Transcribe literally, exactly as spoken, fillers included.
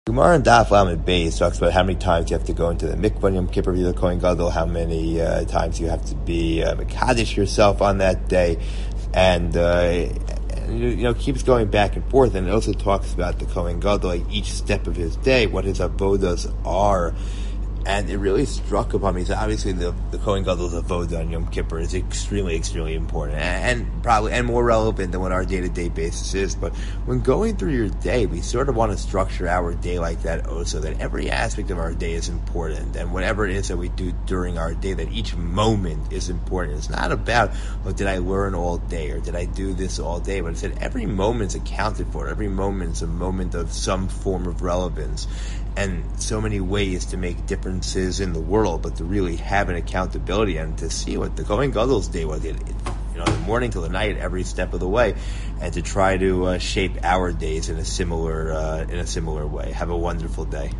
Gemara and Daf Lamed Beis talks about how many times you have to go into the mikvah on Yom Kippur via the Kohen Gadol, how many uh, times you have to be uh, mekadesh yourself on that day, and, uh, and you know keeps going back and forth. And it also talks about the Kohen Gadol, like each step of his day, what his avodas are. And it really struck upon me. So obviously, the the Kohen Gadol's avodah on Yom Kippur is extremely, extremely important, and, and probably and more relevant than what our day to day basis is. But when going through your day, we sort of want to structure our day like that, also that every aspect of our day is important, and whatever it is that we do during our day, that each moment is important. It's not about, oh, did I learn all day or did I do this all day? But it's that every moment's accounted for. Every moment's a moment of some form of relevance. And so many ways to make differences in the world, but to really have an accountability and to see what the Kohen Gadol's day was, you know, the morning till the night, every step of the way, and to try to uh, shape our days in a similar uh, in a similar way. Have a wonderful day.